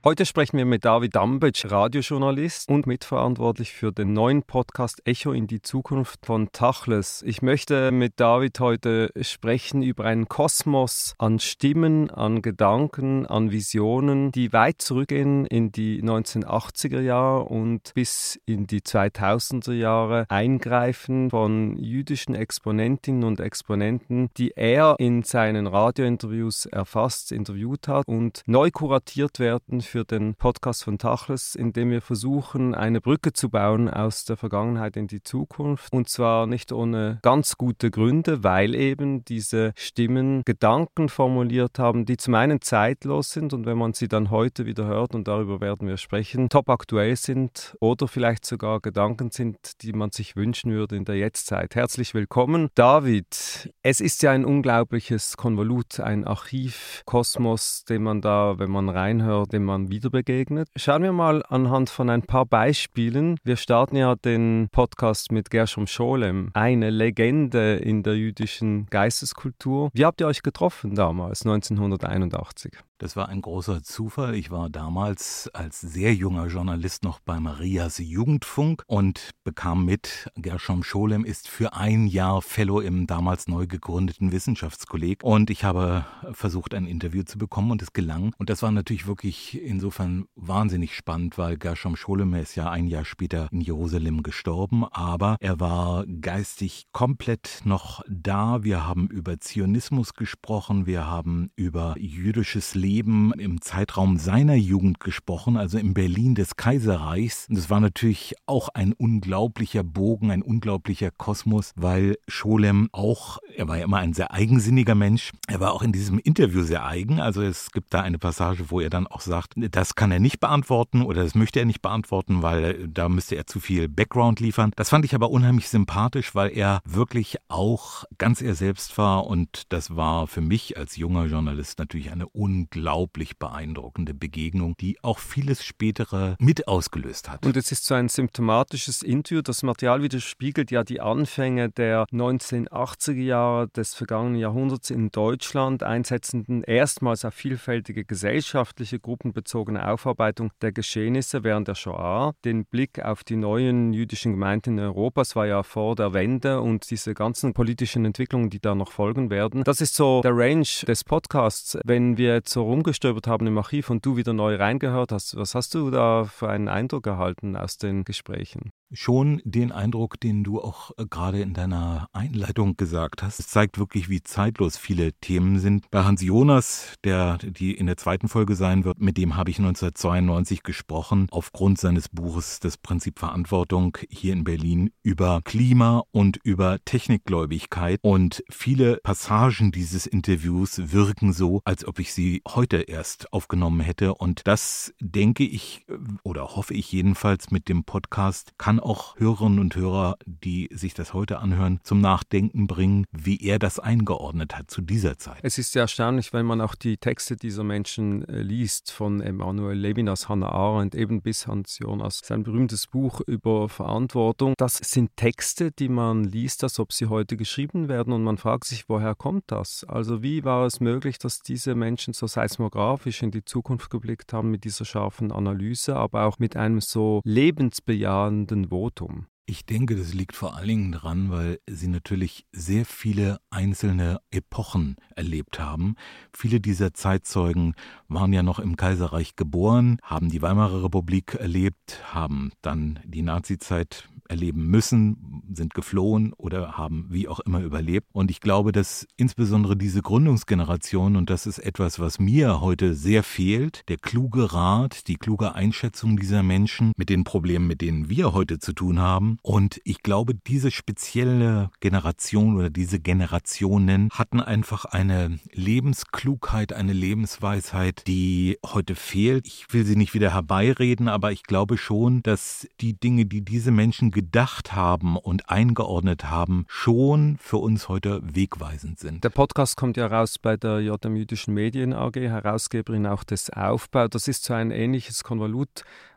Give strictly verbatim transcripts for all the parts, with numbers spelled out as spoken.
Heute sprechen wir mit David Dambetsch, Radiojournalist und mitverantwortlich für den neuen Podcast Echo in die Zukunft von Tacheles. Ich möchte mit David heute sprechen über einen Kosmos an Stimmen, an Gedanken, an Visionen, die weit zurückgehen in die neunzehnhundertachtziger Jahre und bis in die zweitausender Jahre eingreifen von jüdischen Exponentinnen und Exponenten, die er in seinen Radiointerviews erfasst, interviewt hat und neu kuratiert werden für den Podcast von Tacheles, in dem wir versuchen, eine Brücke zu bauen aus der Vergangenheit in die Zukunft. Und zwar nicht ohne ganz gute Gründe, weil eben diese Stimmen Gedanken formuliert haben, die zum einen zeitlos sind und wenn man sie dann heute wieder hört, und darüber werden wir sprechen, top aktuell sind oder vielleicht sogar Gedanken sind, die man sich wünschen würde in der Jetztzeit. Herzlich willkommen, David. Es ist ja ein unglaubliches Konvolut, ein Archivkosmos, den man da, wenn man reinhört, dem man wieder begegnet. Schauen wir mal anhand von ein paar Beispielen. Wir starten ja den Podcast mit Gershom Scholem, eine Legende in der jüdischen Geisteskultur. Wie habt ihr euch getroffen damals, neunzehnhunderteinundachtzig? Das war ein großer Zufall. Ich war damals als sehr junger Journalist noch bei Marias Jugendfunk und bekam mit, Gershom Scholem ist für ein Jahr Fellow im damals neu gegründeten Wissenschaftskolleg und ich habe versucht, ein Interview zu bekommen und es gelang. Und das war natürlich wirklich insofern wahnsinnig spannend, weil Gershom Scholem ist ja ein Jahr später in Jerusalem gestorben, aber er war geistig komplett noch da. Wir haben über Zionismus gesprochen, wir haben über jüdisches Leben Leben im Zeitraum seiner Jugend gesprochen, also im Berlin des Kaiserreichs. Und das war natürlich auch ein unglaublicher Bogen, ein unglaublicher Kosmos, weil Scholem auch, er war ja immer ein sehr eigensinniger Mensch, er war auch in diesem Interview sehr eigen. Also es gibt da eine Passage, wo er dann auch sagt, das kann er nicht beantworten oder das möchte er nicht beantworten, weil da müsste er zu viel Background liefern. Das fand ich aber unheimlich sympathisch, weil er wirklich auch ganz er selbst war und das war für mich als junger Journalist natürlich eine unglaubliche unglaublich beeindruckende Begegnung, die auch vieles Spätere mit ausgelöst hat. Und es ist so ein symptomatisches Interview. Das Material widerspiegelt ja die Anfänge der neunzehnhundertachtziger Jahre des vergangenen Jahrhunderts in Deutschland, einsetzenden erstmals auf vielfältige gesellschaftliche, gruppenbezogene Aufarbeitung der Geschehnisse während der Shoah. Den Blick auf die neuen jüdischen Gemeinden in Europa, es war ja vor der Wende und diese ganzen politischen Entwicklungen, die da noch folgen werden. Das ist so der Range des Podcasts. Wenn wir jetzt so rumgestöbert haben im Archiv und du wieder neu reingehört hast, was hast du da für einen Eindruck erhalten aus den Gesprächen? Schon den Eindruck, den du auch gerade in deiner Einleitung gesagt hast. Es zeigt wirklich, wie zeitlos viele Themen sind. Bei Hans Jonas, der die in der zweiten Folge sein wird, mit dem habe ich neunzehnhundertzweiundneunzig gesprochen, aufgrund seines Buches Das Prinzip Verantwortung hier in Berlin über Klima und über Technikgläubigkeit. Und viele Passagen dieses Interviews wirken so, als ob ich sie heute erst aufgenommen hätte. Und das denke ich oder hoffe ich jedenfalls mit dem Podcast kann auch Hörerinnen und Hörer, die sich das heute anhören, zum Nachdenken bringen, wie er das eingeordnet hat zu dieser Zeit. Es ist sehr erstaunlich, wenn man auch die Texte dieser Menschen äh, liest, von Emanuel Levinas, Hannah Arendt, eben bis Hans Jonas, sein berühmtes Buch über Verantwortung. Das sind Texte, die man liest, als ob sie heute geschrieben werden und man fragt sich, woher kommt das? Also wie war es möglich, dass diese Menschen so seismografisch in die Zukunft geblickt haben mit dieser scharfen Analyse, aber auch mit einem so lebensbejahenden Votum? Ich denke, das liegt vor allen Dingen daran, weil sie natürlich sehr viele einzelne Epochen erlebt haben. Viele dieser Zeitzeugen waren ja noch im Kaiserreich geboren, haben die Weimarer Republik erlebt, haben dann die Nazizeit erleben müssen, sind geflohen oder haben wie auch immer überlebt. Und ich glaube, dass insbesondere diese Gründungsgeneration, und das ist etwas, was mir heute sehr fehlt, der kluge Rat, die kluge Einschätzung dieser Menschen mit den Problemen, mit denen wir heute zu tun haben. Und ich glaube, diese spezielle Generation oder diese Generationen hatten einfach eine Lebensklugheit, eine Lebensweisheit, die heute fehlt. Ich will sie nicht wieder herbeireden, aber ich glaube schon, dass die Dinge, die diese Menschen gedacht haben und eingeordnet haben, schon für uns heute wegweisend sind. Der Podcast kommt ja raus bei der J M Jüdischen Medien A G, Herausgeberin auch des Aufbau. Das ist so ein ähnliches Konvolut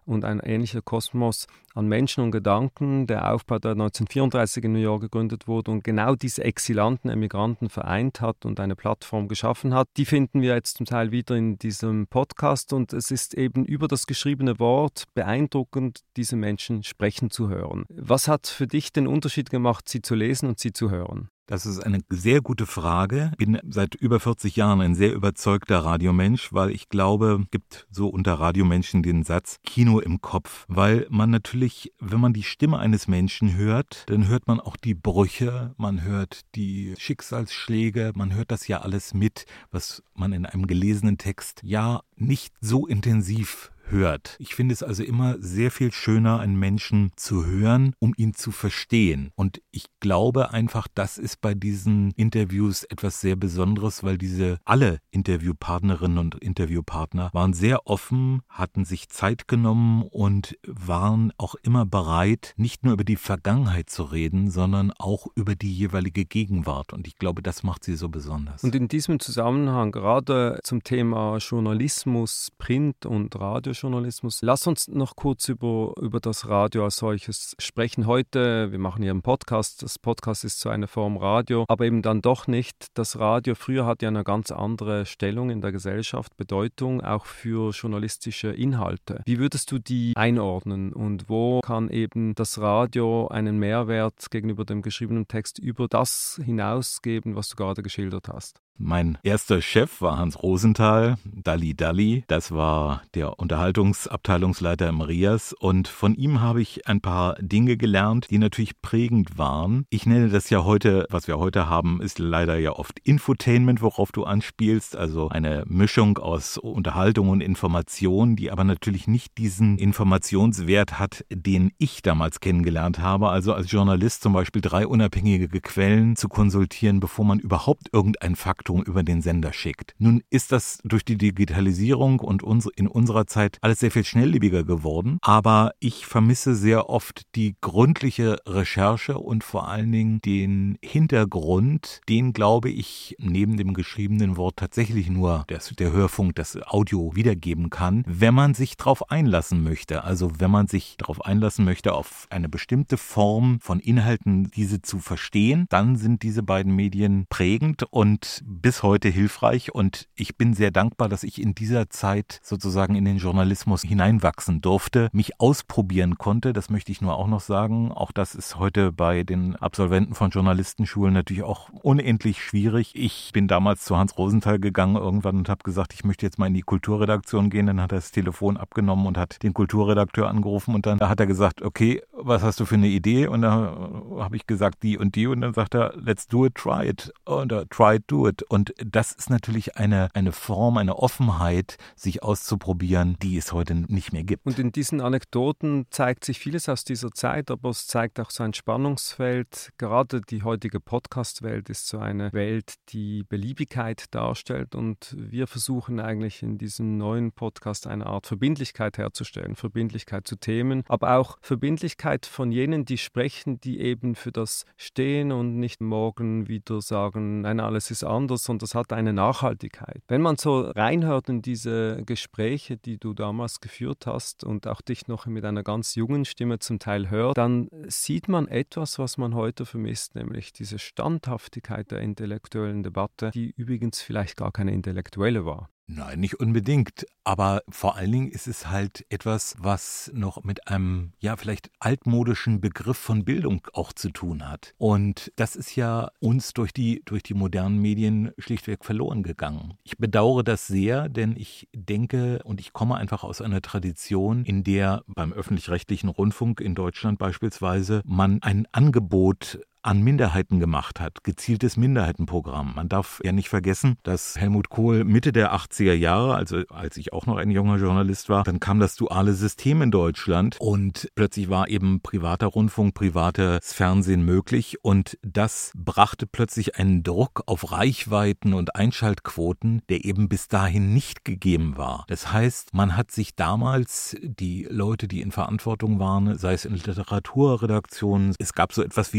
und ein ähnlicher Kosmos an Menschen und Gedanken, der Aufbau, der neunzehnhundertvierunddreißig in New York gegründet wurde und genau diese Exilanten, Emigranten vereint hat und eine Plattform geschaffen hat, die finden wir jetzt zum Teil wieder in diesem Podcast und es ist eben über das geschriebene Wort beeindruckend, diese Menschen sprechen zu hören. Was hat für dich den Unterschied gemacht, sie zu lesen und sie zu hören? Das ist eine sehr gute Frage. Ich bin seit über vierzig Jahren ein sehr überzeugter Radiomensch, weil ich glaube, es gibt so unter Radiomenschen den Satz Kino im Kopf. Weil man natürlich, wenn man die Stimme eines Menschen hört, dann hört man auch die Brüche, man hört die Schicksalsschläge, man hört das ja alles mit, was man in einem gelesenen Text ja nicht so intensiv hört. Ich finde es also immer sehr viel schöner, einen Menschen zu hören, um ihn zu verstehen. Und ich glaube einfach, das ist bei diesen Interviews etwas sehr Besonderes, weil diese alle Interviewpartnerinnen und Interviewpartner waren sehr offen, hatten sich Zeit genommen und waren auch immer bereit, nicht nur über die Vergangenheit zu reden, sondern auch über die jeweilige Gegenwart. Und ich glaube, das macht sie so besonders. Und in diesem Zusammenhang, gerade zum Thema Journalismus, Print und Radio, Journalismus. Lass uns noch kurz über, über das Radio als solches sprechen. Heute, wir machen hier einen Podcast, das Podcast ist so eine Form Radio, aber eben dann doch nicht. Das Radio früher hat ja eine ganz andere Stellung in der Gesellschaft, Bedeutung auch für journalistische Inhalte. Wie würdest du die einordnen und wo kann eben das Radio einen Mehrwert gegenüber dem geschriebenen Text über das hinausgeben, was du gerade geschildert hast? Mein erster Chef war Hans Rosenthal, Dalli Dalli. Das war der Unterhaltungsabteilungsleiter im RIAS und von ihm habe ich ein paar Dinge gelernt, die natürlich prägend waren. Ich nenne das ja heute, was wir heute haben, ist leider ja oft Infotainment, worauf du anspielst, also eine Mischung aus Unterhaltung und Information, die aber natürlich nicht diesen Informationswert hat, den ich damals kennengelernt habe. Also als Journalist zum Beispiel drei unabhängige Quellen zu konsultieren, bevor man überhaupt irgendein Faktum über den Sender schickt. Nun ist das durch die Digitalisierung und in unserer Zeit alles sehr viel schnelllebiger geworden, aber ich vermisse sehr oft die gründliche Recherche und vor allen Dingen den Hintergrund, den, glaube ich, neben dem geschriebenen Wort tatsächlich nur das, der Hörfunk, das Audio wiedergeben kann, wenn man sich darauf einlassen möchte. Also wenn man sich darauf einlassen möchte, auf eine bestimmte Form von Inhalten diese zu verstehen, dann sind diese beiden Medien prägend und bis heute hilfreich und ich bin sehr dankbar, dass ich in dieser Zeit sozusagen in den Journalismus hineinwachsen durfte, mich ausprobieren konnte, das möchte ich nur auch noch sagen. Auch das ist heute bei den Absolventen von Journalistenschulen natürlich auch unendlich schwierig. Ich bin damals zu Hans Rosenthal gegangen irgendwann und habe gesagt, ich möchte jetzt mal in die Kulturredaktion gehen, dann hat er das Telefon abgenommen und hat den Kulturredakteur angerufen und dann hat er gesagt, okay, was hast du für eine Idee? Und dann habe ich gesagt, die und die und dann sagt er, let's do it, try it oder try it, do it. Und das ist natürlich eine, eine Form, eine Offenheit, sich auszuprobieren, die es heute nicht mehr gibt. Und in diesen Anekdoten zeigt sich vieles aus dieser Zeit, aber es zeigt auch so ein Spannungsfeld. Gerade die heutige Podcast-Welt ist so eine Welt, die Beliebigkeit darstellt und wir versuchen eigentlich in diesem neuen Podcast eine Art Verbindlichkeit herzustellen, Verbindlichkeit zu Themen, aber auch Verbindlichkeit von jenen, die sprechen, die eben für das stehen und nicht morgen wieder sagen, nein, alles ist anders, und das hat eine Nachhaltigkeit. Wenn man so reinhört in diese Gespräche, die du damals geführt hast und auch dich noch mit einer ganz jungen Stimme zum Teil hört, dann sieht man etwas, was man heute vermisst, nämlich diese Standhaftigkeit der intellektuellen Debatte, die übrigens vielleicht gar keine intellektuelle war. Nein, nicht unbedingt. Aber vor allen Dingen ist es halt etwas, was noch mit einem, ja, vielleicht altmodischen Begriff von Bildung auch zu tun hat. Und das ist ja uns durch die, durch die modernen Medien schlichtweg verloren gegangen. Ich bedauere das sehr, denn ich denke und ich komme einfach aus einer Tradition, in der beim öffentlich-rechtlichen Rundfunk in Deutschland beispielsweise man ein Angebot an Minderheiten gemacht hat, gezieltes Minderheitenprogramm. Man darf ja nicht vergessen, dass Helmut Kohl Mitte der achtziger Jahre, also als ich auch noch ein junger Journalist war, dann kam das duale System in Deutschland und plötzlich war eben privater Rundfunk, privates Fernsehen möglich und das brachte plötzlich einen Druck auf Reichweiten und Einschaltquoten, der eben bis dahin nicht gegeben war. Das heißt, man hat sich damals, die Leute, die in Verantwortung waren, sei es in Literaturredaktionen, es gab so etwas wie Hochschul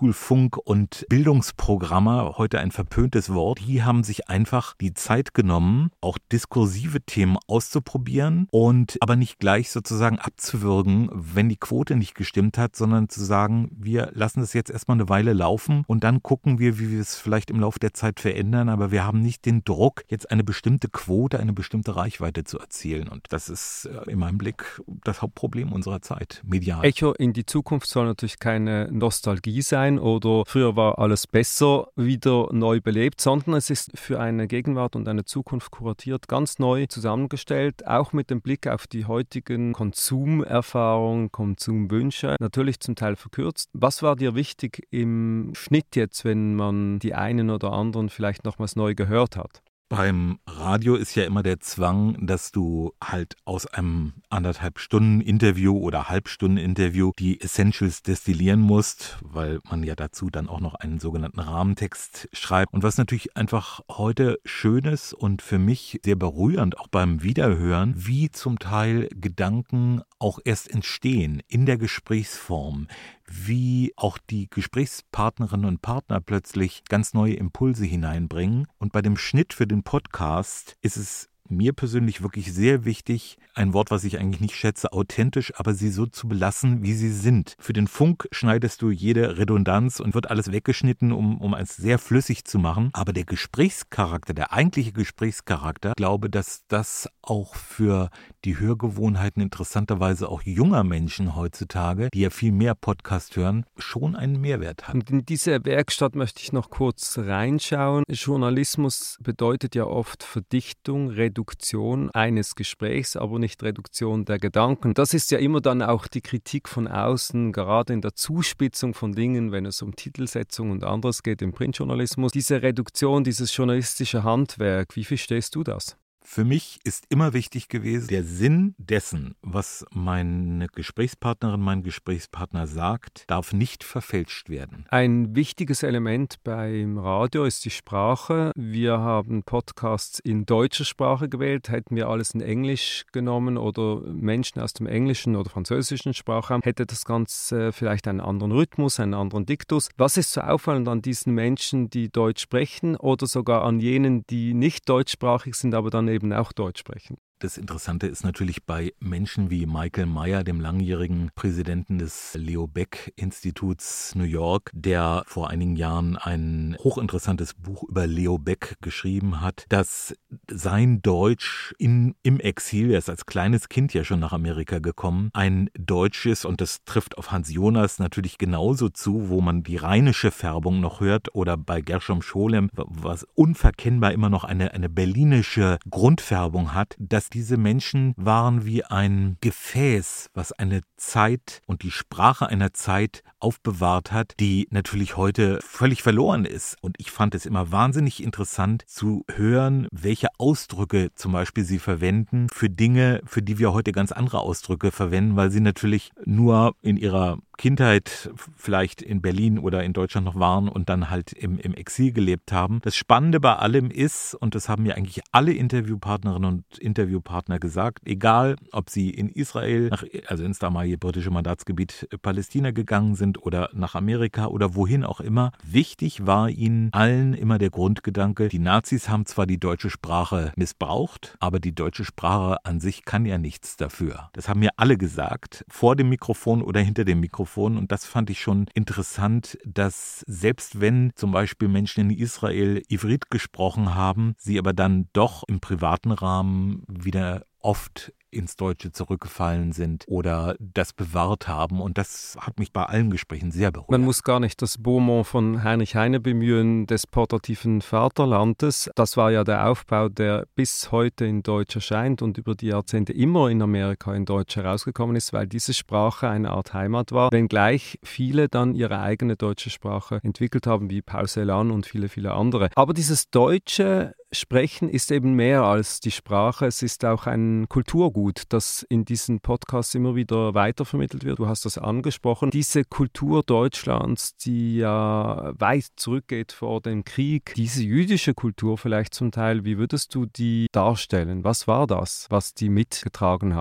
Oldschool-Funk und Bildungsprogramme, heute ein verpöntes Wort, die haben sich einfach die Zeit genommen, auch diskursive Themen auszuprobieren und aber nicht gleich sozusagen abzuwürgen, wenn die Quote nicht gestimmt hat, sondern zu sagen, wir lassen es jetzt erstmal eine Weile laufen und dann gucken wir, wie wir es vielleicht im Laufe der Zeit verändern, aber wir haben nicht den Druck, jetzt eine bestimmte Quote, eine bestimmte Reichweite zu erzielen. Und das ist in meinem Blick das Hauptproblem unserer Zeit, medial. Echo in die Zukunft soll natürlich keine Nostalgie sein oder früher war alles besser, wieder neu belebt, sondern es ist für eine Gegenwart und eine Zukunft kuratiert, ganz neu zusammengestellt, auch mit dem Blick auf die heutigen Konsumerfahrungen, Konsumwünsche, natürlich zum Teil verkürzt. Was war dir wichtig im Schnitt jetzt, wenn man die einen oder anderen vielleicht nochmals neu gehört hat? Beim Radio ist ja immer der Zwang, dass du halt aus einem anderthalb Stunden Interview oder Halbstunden Interview die Essentials destillieren musst, weil man ja dazu dann auch noch einen sogenannten Rahmentext schreibt. Und was natürlich einfach heute schön ist und für mich sehr berührend, auch beim Wiederhören, wie zum Teil Gedanken auch erst entstehen in der Gesprächsform, wie auch die Gesprächspartnerinnen und Partner plötzlich ganz neue Impulse hineinbringen. Und bei dem Schnitt für den Podcast ist es mir persönlich wirklich sehr wichtig, ein Wort, was ich eigentlich nicht schätze, authentisch, aber sie so zu belassen, wie sie sind. Für den Funk schneidest du jede Redundanz und wird alles weggeschnitten, um, um es sehr flüssig zu machen. Aber der Gesprächscharakter, der eigentliche Gesprächscharakter, ich glaube, dass das auch für die Hörgewohnheiten interessanterweise auch junger Menschen heutzutage, die ja viel mehr Podcast hören, schon einen Mehrwert hat. Und in diese Werkstatt möchte ich noch kurz reinschauen. Journalismus bedeutet ja oft Verdichtung, Reduktion, Reduktion eines Gesprächs, aber nicht Reduktion der Gedanken. Das ist ja immer dann auch die Kritik von außen, gerade in der Zuspitzung von Dingen, wenn es um Titelsetzung und anderes geht im Printjournalismus. Diese Reduktion, dieses journalistische Handwerk, wie verstehst du das? Für mich ist immer wichtig gewesen, der Sinn dessen, was meine Gesprächspartnerin, mein Gesprächspartner sagt, darf nicht verfälscht werden. Ein wichtiges Element beim Radio ist die Sprache. Wir haben Podcasts in deutscher Sprache gewählt. Hätten wir alles in Englisch genommen oder Menschen aus dem englischen oder französischen Sprachraum, hätte das Ganze vielleicht einen anderen Rhythmus, einen anderen Diktus. Was ist so auffallend an diesen Menschen, die Deutsch sprechen oder sogar an jenen, die nicht deutschsprachig sind, aber dann eben auch Deutsch sprechen? Das Interessante ist natürlich bei Menschen wie Michael Meyer, dem langjährigen Präsidenten des Leo Baeck Instituts New York, der vor einigen Jahren ein hochinteressantes Buch über Leo Baeck geschrieben hat, dass sein Deutsch in, im Exil, er ist als kleines Kind ja schon nach Amerika gekommen, ein Deutsch ist, und das trifft auf Hans Jonas natürlich genauso zu, wo man die rheinische Färbung noch hört, oder bei Gershom Scholem, was unverkennbar immer noch eine, eine berlinische Grundfärbung hat, dass diese Menschen waren wie ein Gefäß, was eine Zeit und die Sprache einer Zeit aufbewahrt hat, die natürlich heute völlig verloren ist. Und ich fand es immer wahnsinnig interessant zu hören, welche Ausdrücke zum Beispiel sie verwenden für Dinge, für die wir heute ganz andere Ausdrücke verwenden, weil sie natürlich nur in ihrer Kindheit vielleicht in Berlin oder in Deutschland noch waren und dann halt im, im Exil gelebt haben. Das Spannende bei allem ist, und das haben mir eigentlich alle Interviewpartnerinnen und Interviewpartner gesagt, egal ob sie in Israel, nach, also ins damalige britische Mandatsgebiet Palästina gegangen sind oder nach Amerika oder wohin auch immer, wichtig war ihnen allen immer der Grundgedanke, die Nazis haben zwar die deutsche Sprache missbraucht, aber die deutsche Sprache an sich kann ja nichts dafür. Das haben mir alle gesagt, vor dem Mikrofon oder hinter dem Mikrofon. Und das fand ich schon interessant, dass selbst wenn zum Beispiel Menschen in Israel Ivrit gesprochen haben, sie aber dann doch im privaten Rahmen wieder oft ins Deutsche zurückgefallen sind oder das bewahrt haben. Und das hat mich bei allen Gesprächen sehr berührt. Man muss gar nicht das Beaumont von Heinrich Heine bemühen, des portativen Vaterlandes. Das war ja der Aufbau, der bis heute in Deutsch erscheint und über die Jahrzehnte immer in Amerika in Deutsch herausgekommen ist, weil diese Sprache eine Art Heimat war, wenngleich viele dann ihre eigene deutsche Sprache entwickelt haben, wie Paul Celan und viele, viele andere. Aber dieses Deutsche Sprechen ist eben mehr als die Sprache. Es ist auch ein Kulturgut, das in diesen Podcasts immer wieder weitervermittelt wird. Du hast das angesprochen. Diese Kultur Deutschlands, die ja weit zurückgeht vor dem Krieg, diese jüdische Kultur vielleicht zum Teil, wie würdest du die darstellen? Was war das, was die mitgetragen haben?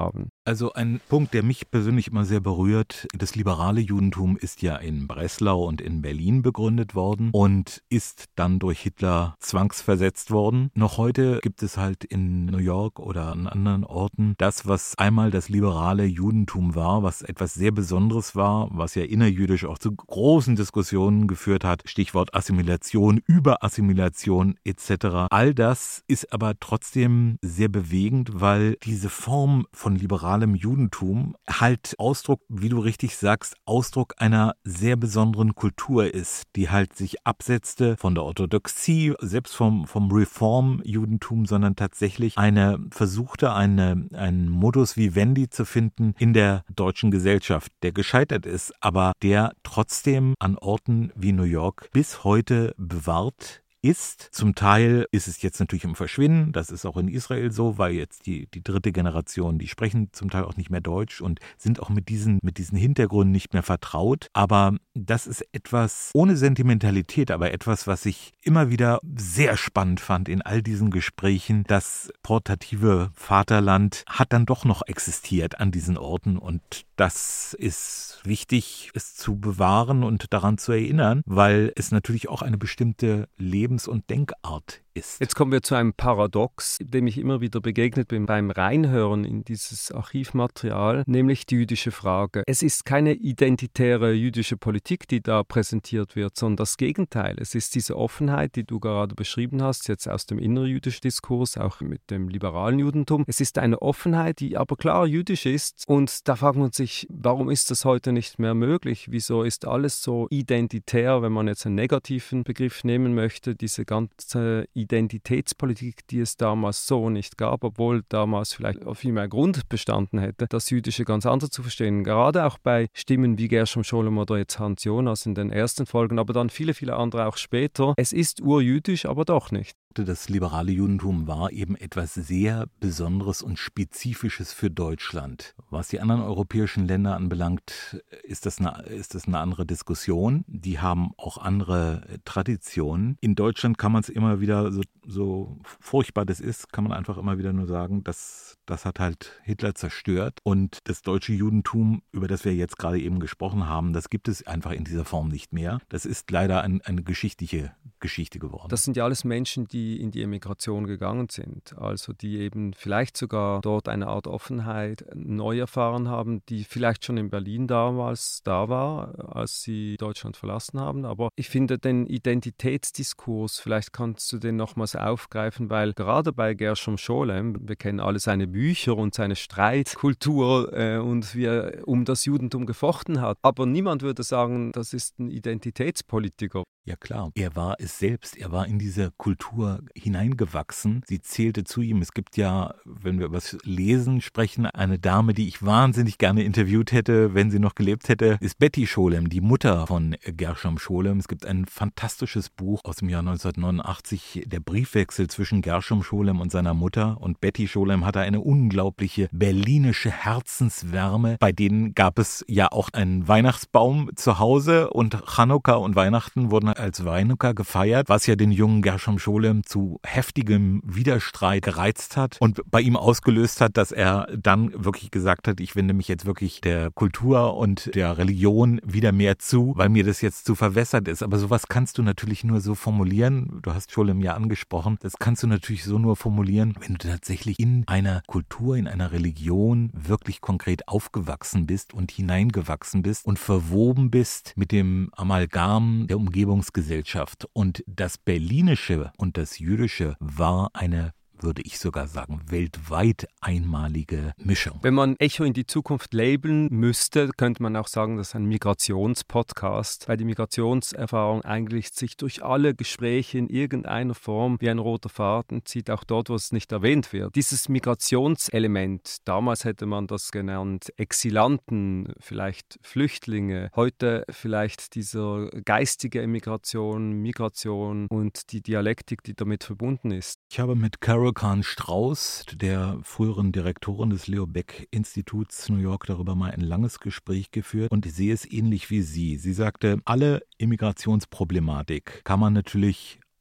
Also ein Punkt, der mich persönlich immer sehr berührt, das liberale Judentum ist ja in Breslau und in Berlin begründet worden und ist dann durch Hitler zwangsversetzt worden. Noch heute gibt es halt in New York oder an anderen Orten das, was einmal das liberale Judentum war, was etwas sehr Besonderes war, was ja innerjüdisch auch zu großen Diskussionen geführt hat. Stichwort Assimilation, Überassimilation et cetera. All das ist aber trotzdem sehr bewegend, weil diese Form von liberalem Judentum halt Ausdruck, wie du richtig sagst, Ausdruck einer sehr besonderen Kultur ist, die halt sich absetzte von der Orthodoxie, selbst vom, vom Reform-Judentum, sondern tatsächlich eine versuchte, eine, einen Modus vivendi zu finden in der deutschen Gesellschaft, der gescheitert ist, aber der trotzdem an Orten wie New York bis heute bewahrt ist. Zum Teil ist es jetzt natürlich im Verschwinden, das ist auch in Israel so, weil jetzt die, die dritte Generation, die sprechen zum Teil auch nicht mehr Deutsch und sind auch mit diesen, mit diesen Hintergründen nicht mehr vertraut. Aber das ist etwas ohne Sentimentalität, aber etwas, was ich immer wieder sehr spannend fand in all diesen Gesprächen. Das portative Vaterland hat dann doch noch existiert an diesen Orten und das ist wichtig, es zu bewahren und daran zu erinnern, weil es natürlich auch eine bestimmte Lebens- und Denkart ist. Jetzt kommen wir zu einem Paradox, dem ich immer wieder begegnet bin beim Reinhören in dieses Archivmaterial, nämlich die jüdische Frage. Es ist keine identitäre jüdische Politik, die da präsentiert wird, sondern das Gegenteil. Es ist diese Offenheit, die du gerade beschrieben hast, jetzt aus dem innerjüdischen Diskurs, auch mit dem liberalen Judentum. Es ist eine Offenheit, die aber klar jüdisch ist und da fragen wir uns sich, warum ist das heute nicht mehr möglich? Wieso ist alles so identitär, wenn man jetzt einen negativen Begriff nehmen möchte, diese ganze Identitätspolitik, die es damals so nicht gab, obwohl damals vielleicht auch viel mehr Grund bestanden hätte, das Jüdische ganz anders zu verstehen. Gerade auch bei Stimmen wie Gershom Scholem oder jetzt Hans Jonas in den ersten Folgen, aber dann viele, viele andere auch später. Es ist urjüdisch, aber doch nicht. Das liberale Judentum war eben etwas sehr Besonderes und Spezifisches für Deutschland. Was die anderen europäischen Länder anbelangt, ist das eine, ist das eine andere Diskussion. Die haben auch andere Traditionen. In Deutschland kann man es immer wieder, so, so furchtbar das ist, kann man einfach immer wieder nur sagen, dass das hat halt Hitler zerstört. Und das deutsche Judentum, über das wir jetzt gerade eben gesprochen haben, das gibt es einfach in dieser Form nicht mehr. Das ist leider ein, eine geschichtliche Geschichte geworden. Das sind ja alles Menschen, die in die Emigration gegangen sind, also die eben vielleicht sogar dort eine Art Offenheit neu erfahren haben, die vielleicht schon in Berlin damals da war, als sie Deutschland verlassen haben. Aber ich finde den Identitätsdiskurs, vielleicht kannst du den nochmals aufgreifen, weil gerade bei Gershom Scholem, wir kennen alle seine Bücher und seine Streitkultur äh, und wie er um das Judentum gefochten hat, aber niemand würde sagen, das ist ein Identitätspolitiker. Ja klar, er war es selbst, er war in diese Kultur hineingewachsen. Sie zählte zu ihm. Es gibt ja, wenn wir über das Lesen sprechen, eine Dame, die ich wahnsinnig gerne interviewt hätte, wenn sie noch gelebt hätte, ist Betty Scholem, die Mutter von Gershom Scholem. Es gibt ein fantastisches Buch aus dem Jahr neunzehnhundertneunundachtzig, der Briefwechsel zwischen Gershom Scholem und seiner Mutter. Und Betty Scholem hatte eine unglaubliche berlinische Herzenswärme. Bei denen gab es ja auch einen Weihnachtsbaum zu Hause und Chanukka und Weihnachten wurden als Weinuka gefeiert, was ja den jungen Gershom Scholem zu heftigem Widerstreit gereizt hat und bei ihm ausgelöst hat, dass er dann wirklich gesagt hat, ich wende mich jetzt wirklich der Kultur und der Religion wieder mehr zu, weil mir das jetzt zu verwässert ist. Aber sowas kannst du natürlich nur so formulieren, du hast Scholem ja angesprochen, das kannst du natürlich so nur formulieren, wenn du tatsächlich in einer Kultur, in einer Religion wirklich konkret aufgewachsen bist und hineingewachsen bist und verwoben bist mit dem Amalgam der Umgebung Gesellschaft. Und das Berlinische und das Jüdische war eine, würde ich sogar sagen, weltweit einmalige Mischung. Wenn man Echo in die Zukunft labeln müsste, könnte man auch sagen, das ist ein Migrationspodcast, weil die Migrationserfahrung eigentlich sich durch alle Gespräche in irgendeiner Form wie ein roter Faden zieht, auch dort, wo es nicht erwähnt wird. Dieses Migrationselement, damals hätte man das genannt Exilanten, vielleicht Flüchtlinge, heute vielleicht dieser geistige Emigration, Migration und die Dialektik, die damit verbunden ist. Ich habe mit Carol Kahn-Strauß, der früheren Direktorin des Leo Baeck-Instituts New York, darüber mal ein langes Gespräch geführt und ich sehe es ähnlich wie sie. Sie sagte, alle Immigrationsproblematik kann man natürlich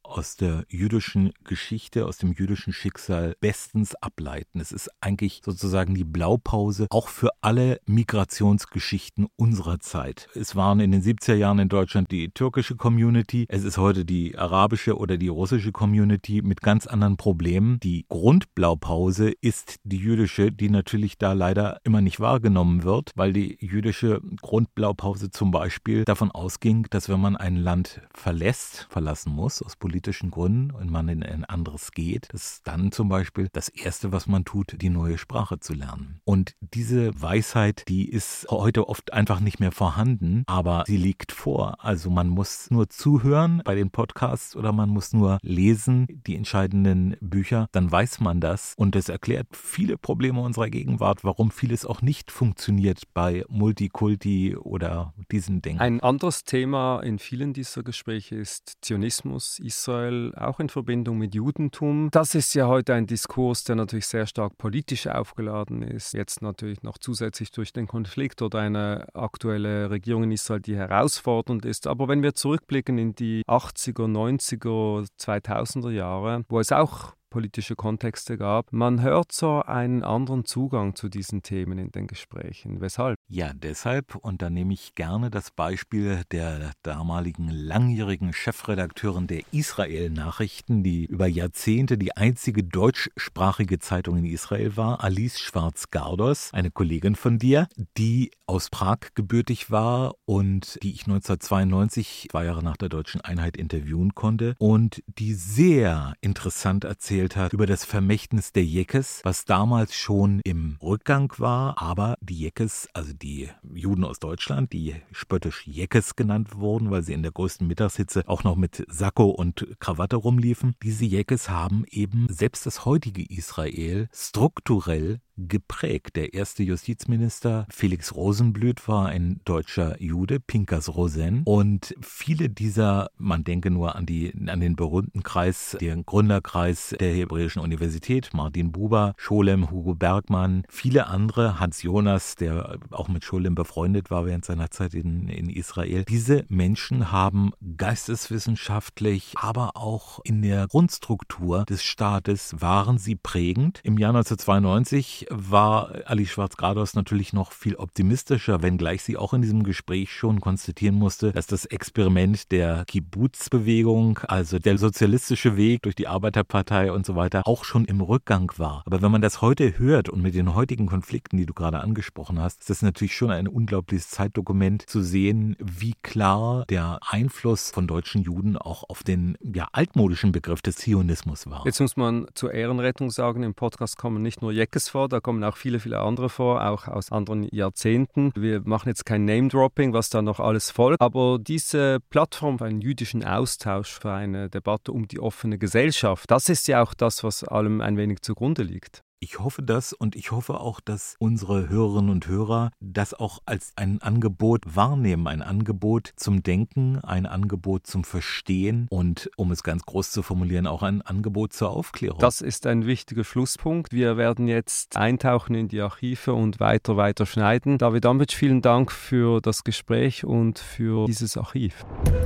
aus der jüdischen Geschichte, aus dem jüdischen Schicksal bestens ableiten. Es ist eigentlich sozusagen die Blaupause auch für alle Migrationsgeschichten unserer Zeit. Es waren in den siebziger Jahren in Deutschland die türkische Community, es ist heute die arabische oder die russische Community mit ganz anderen Problemen. Die Grundblaupause ist die jüdische, die natürlich da leider immer nicht wahrgenommen wird, weil die jüdische Grundblaupause zum Beispiel davon ausging, dass wenn man ein Land verlässt, verlassen muss aus politischen Gründen und man in ein anderes geht, dass dann zum Beispiel das Erste, was man tut, die neue Sprache zu lernen. Und diese Weisheit, die ist heute oft einfach nicht mehr vorhanden, aber sie liegt vor. Also man muss nur zuhören bei den Podcasts oder man muss nur lesen, die entscheidenden Bücher, dann weiß man das. Und das erklärt viele Probleme unserer Gegenwart, warum vieles auch nicht funktioniert bei Multikulti oder diesen Denken. Ein anderes Thema in vielen dieser Gespräche ist Zionismus, Israel, auch in Verbindung mit Judentum. Das ist ja heute ein Diskurs, der natürlich sehr stark politisch aufgeladen ist. Jetzt natürlich noch zusätzlich durch den Konflikt oder eine aktuelle Regierung in Israel, die herausfordernd ist. Aber wenn wir zurückblicken in die achtziger, neunziger, zweitausender Jahre, wo es auch politische Kontexte gab. Man hört so einen anderen Zugang zu diesen Themen in den Gesprächen. Weshalb? Ja, deshalb, und da nehme ich gerne das Beispiel der damaligen langjährigen Chefredakteurin der Israel-Nachrichten, die über Jahrzehnte die einzige deutschsprachige Zeitung in Israel war, Alice Schwarz-Gardos, eine Kollegin von dir, die aus Prag gebürtig war und die ich neunzehnhundertzweiundneunzig, zwei Jahre nach der deutschen Einheit, interviewen konnte und die sehr interessant erzählt hat über das Vermächtnis der Jekes, was damals schon im Rückgang war, aber die Jekes, also die Juden aus Deutschland, die spöttisch Jekes genannt wurden, weil sie in der größten Mittagshitze auch noch mit Sakko und Krawatte rumliefen, diese Jekes haben eben selbst das heutige Israel strukturell geprägt. Der erste Justizminister Felix Rosenblüt war ein deutscher Jude, Pinkas Rosen, und viele dieser, man denke nur an die an den berühmten Kreis, den Gründerkreis der Hebräischen Universität, Martin Buber, Scholem, Hugo Bergmann, viele andere, Hans Jonas, der auch mit Scholem befreundet war während seiner Zeit in, in Israel. Diese Menschen haben geisteswissenschaftlich, aber auch in der Grundstruktur des Staates waren sie prägend. Im Jahr neunzehnhundertzweiundneunzig war Alice Schwarz-Gardos natürlich noch viel optimistischer, wenngleich sie auch in diesem Gespräch schon konstatieren musste, dass das Experiment der Kibbutz-Bewegung, also der sozialistische Weg durch die Arbeiterpartei und so weiter, auch schon im Rückgang war. Aber wenn man das heute hört und mit den heutigen Konflikten, die du gerade angesprochen hast, ist das natürlich schon ein unglaubliches Zeitdokument zu sehen, wie klar der Einfluss von deutschen Juden auch auf den ja, altmodischen Begriff des Zionismus war. Jetzt muss man zur Ehrenrettung sagen, im Podcast kommen nicht nur Jekes vor, da kommen auch viele, viele andere vor, auch aus anderen Jahrzehnten. Wir machen jetzt kein Name-Dropping, was da noch alles folgt, aber diese Plattform für einen jüdischen Austausch, für eine Debatte um die offene Gesellschaft, das ist ja auch das, was allem ein wenig zugrunde liegt. Ich hoffe das und ich hoffe auch, dass unsere Hörerinnen und Hörer das auch als ein Angebot wahrnehmen, ein Angebot zum Denken, ein Angebot zum Verstehen und, um es ganz groß zu formulieren, auch ein Angebot zur Aufklärung. Das ist ein wichtiger Schlusspunkt. Wir werden jetzt eintauchen in die Archive und weiter, weiter schneiden. David Ambitsch, vielen Dank für das Gespräch und für dieses Archiv.